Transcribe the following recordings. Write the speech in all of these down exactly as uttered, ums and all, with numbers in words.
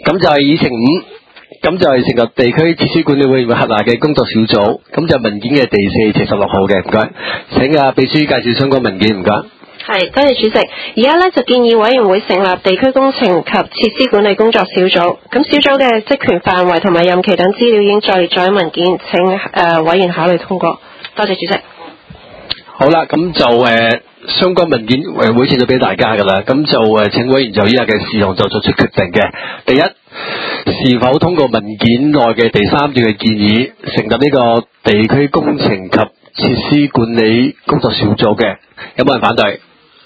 咁就係議程五，咁就係成立地區設施管理委員會轄下嘅工作小組，咁就文件嘅第四七十六號嘅，唔該。請啊秘書介紹相關文件，唔該。 係，多謝主席。而家咧就建議委員會成立地區工程及設施管理工作小組。咁小組嘅職權範圍同埋任期等資料已經載列咗喺文件，請誒、呃、委員考慮通過。多謝主席。 好啦，咁就誒、呃、相關文件委員會呈咗俾大家㗎啦。咁就誒、呃、請委員就以下嘅事項就作出決定嘅。第一，是否通過文件內嘅第三段嘅建議，成立呢個地區工程及設施管理工作小組嘅？有冇人反對？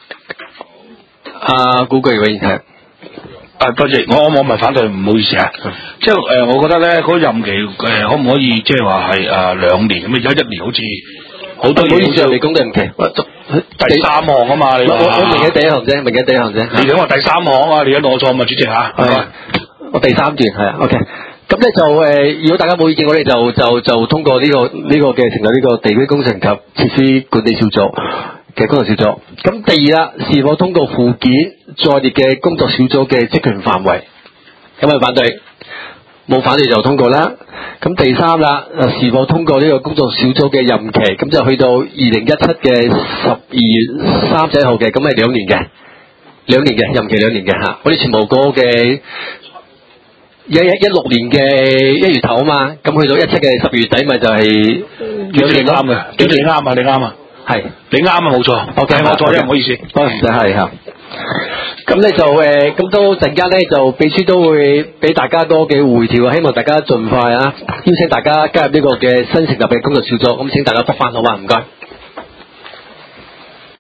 啊，古巨委員係。 啊，多謝，我我唔係反對，唔好意思啊。即係誒、呃，我覺得咧，嗰、那個、任期誒、呃，可唔可以即係話係誒兩年咁啊？而家一年好似好多嘢。唔好意思，你講對唔期。第三項啊嘛，你話。我我明嘅第一項啫，明嘅第一項啫。你講話第三項啊，你而家攞錯嘛，主席嚇。係。我第三段係啊 ，OK。咁咧就誒、呃，如果大家冇意見，我哋就就就通過呢、這個呢、這個嘅成立呢個地區工程及設施管理小組嘅工作小組。咁第二啦，是否通過附件載列嘅工作小組嘅職權範圍？有冇人反對？冇反對就通過啦。咁第三啦，是否通過呢個工作小組嘅任期？咁就去到二零一七嘅十二月三十一號嘅，咁係兩年嘅，兩年嘅任期兩年嘅嚇。我哋全部嗰嘅。一一一六年嘅一月頭啊嘛，咁去到一七嘅十月底咪就係兩年啱嘅，你啱啊，你啱啊，係你啱啊，冇錯，我計我錯啫，唔好意思，唔使係嚇。咁咧就誒，咁都陣間咧就秘書都會俾大家多嘅回調，希望大家盡快啊，邀請大家加入呢個嘅新成立嘅工作小組，咁請大家覆返好嘛，唔該。